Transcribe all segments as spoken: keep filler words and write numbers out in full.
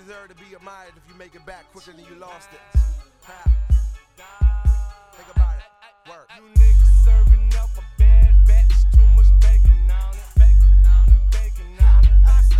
deserve to be admired if you make it back quicker than you lost it. Ha. Think about it. Work. You niggas serving up a bad batch, too much bacon on it, bacon on it, bacon on it,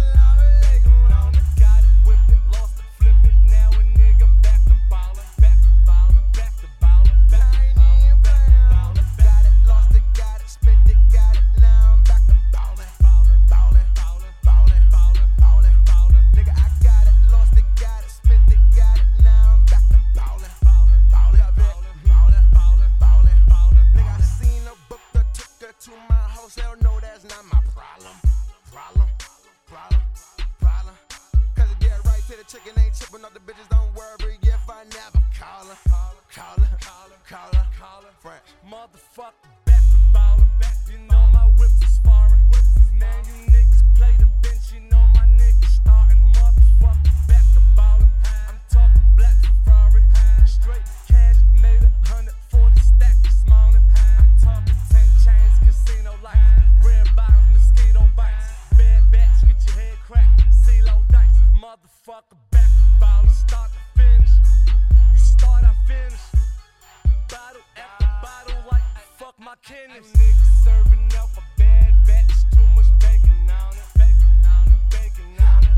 bacon on it. Got it, whip it, lost it, flip it. Now a nigga back to ballin', back to ballin', back to ballin', back to ballin', back to ballin'. Got it, lost it, got it, spent it, got it. Now I'm back to ballin', ballin', ballin', ballin', ballin', ballin', ballin', ballin'. Nigga, I got it, lost it, got it, spent it, got it. Now I'm back to ballin', ballin', ballin', ballin', ballin', ballin', ballin', ballin'. Nigga, I seen a book that took her to my house. Hell no, that's not my problem. Problem, problem, problem. Cause it get right to the chicken, ain't chippin' up the bitches. Don't worry if I never call her, call her, call her, call her, call her. French. Motherfucker, back to ballin', back. You know my whips is foreign. Man, you niggas play the bench. You know my niggas startin'. Motherfucker, back to ballin'. I'm talking black Ferrari, straight cash, made a hundred forty stack this morning. I'm talking ten chains, casino lights, red bottoms, mosquito bites, bad batch, get your head cracked, CeeLo dice. Motherfucker, back to ballin', start to finish. You start, I finish. Bottle after bottle, like fuck my kidneys. Niggas serving up a bad batch, too much bacon on it, bacon on it, bacon on it,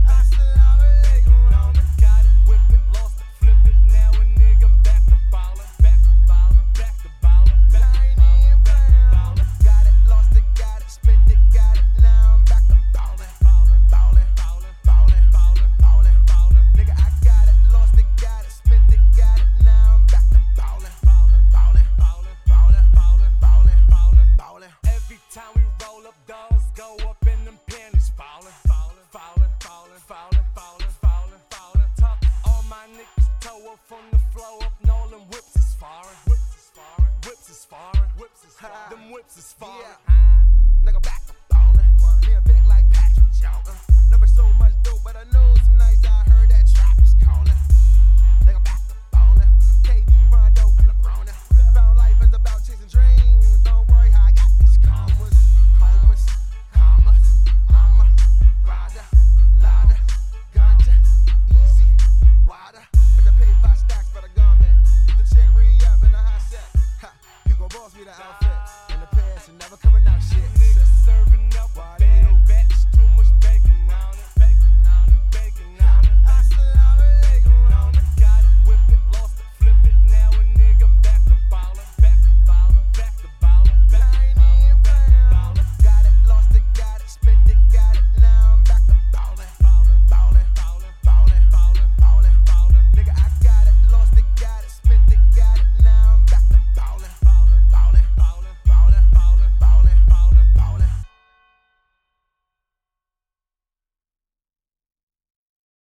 bacon on it. Got it, whip it, lost it, flip it. Now a nigga back to ballin', back to ballin', back to ballin', back to ballin', back to ballin'. Got it, lost it, got it, spent it, got it. Now I'm back to ballin', ballin', ballin', ballin', ballin', ballin', ballin', ballin'. Nigga, I got it, lost it, got it, spent it, got it. Now I'm back to ballin', ballin', ballin', ballin', ballin', ballin', ballin', ballin', ballin'. Every time we roll up, doors go up in them panties, fallin', fallin', fallin', fallin', fallin', fallin', fallin', fallin'. Talk all my niggas toe up from the flow up, and all them whips is foreign, whips is foreign, whips is foreign, whips is foreign. Them whips is foreign. Yeah. Nigga, back to ballin'. Me a big like Patrick Jordan. Never so much dope, but I know some nights I heard that trap is callin'. Nigga, back to ballin'. K D, Rondo, and LeBron. Found life is about chasing dreams. Don't worry how I got these commas. Homeless, commas. I'm a rider, ladder, ganja, easy, water. But I paid five stacks for the garment. Use the check, re-up in the hot set. Ha, you gon' boss me the outfit. In the past, and never coming out shit. Niggas serving up a Why they bad know? batch,